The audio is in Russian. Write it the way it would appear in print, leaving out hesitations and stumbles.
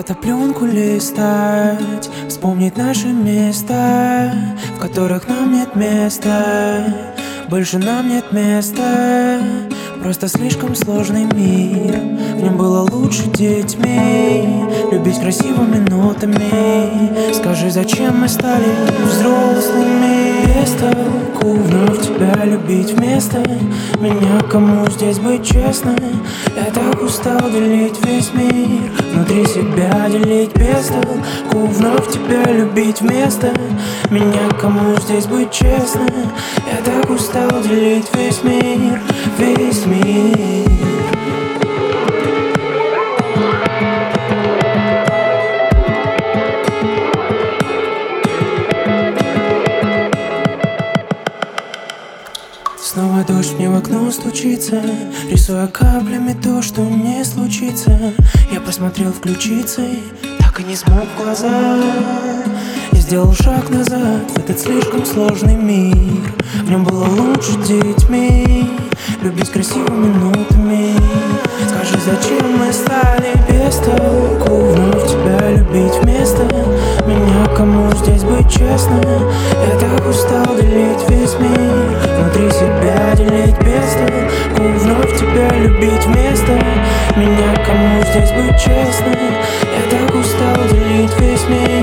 Фотопленку листать, вспомнить наши места, в которых нам нет места. Больше нам нет места. Просто слишком сложный мир. В нем было лучше детьми, любить красивыми нотами. Скажи, зачем мы стали взрослыми? Без толку вновь тебя любить вместо меня. Кому здесь быть честной? Я так устал делить весь мир, внутри себя делить без толку. Вновь тебя любить вместо меня. Кому здесь быть честной? Я так устал делить весь мир, весь мир. Снова дождь мне в окно стучится, рисуя каплями то, что не случится. Я посмотрел включицей, так и не смог в глаза. Я сделал шаг назад в этот слишком сложный мир. В нем было лучше детьми, любить красивыми нотами. Скажи, зачем мы стали без толку вновь тебя любить вместо меня? Кому здесь быть честной? Я так устал делить весь мир, внутри себя делить без толку. Вновь тебя любить вместо меня. Кому здесь быть честной? Я так устал делить весь мир.